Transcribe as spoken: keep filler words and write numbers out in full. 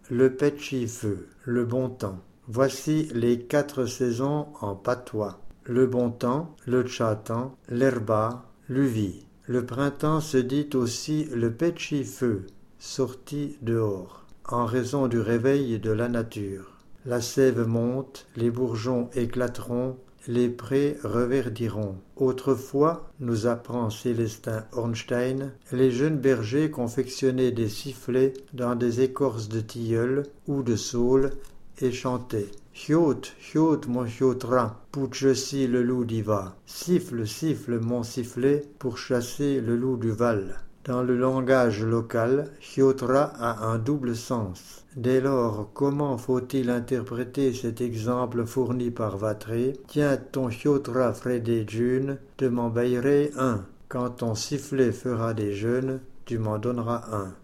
le petchi-feu, le bon temps. Voici les quatre saisons en patois. Le bon temps, le tchatan, l'herba, l'uvi. Le printemps se dit aussi le petchi-feu, sorti dehors, en raison du réveil de la nature. La sève monte, les bourgeons éclateront, les prés reverdiront. Autrefois, nous apprend Célestin Ornstein, les jeunes bergers confectionnaient des sifflets dans des écorces de tilleul ou de saule et chantaient « Chiot, chiot, mon chiotra, pour chasser le loup d'Iva. Siffle, siffle, mon sifflet, pour chasser le loup du Val. » Dans le langage local, chiotra a un double sens. Dès lors, comment faut-il interpréter cet exemple fourni par Watré? Tiens, ton chiotra ferait des jeûnes, tu m'en baillerais un. Quand ton sifflet fera des jeûnes, tu m'en donneras un.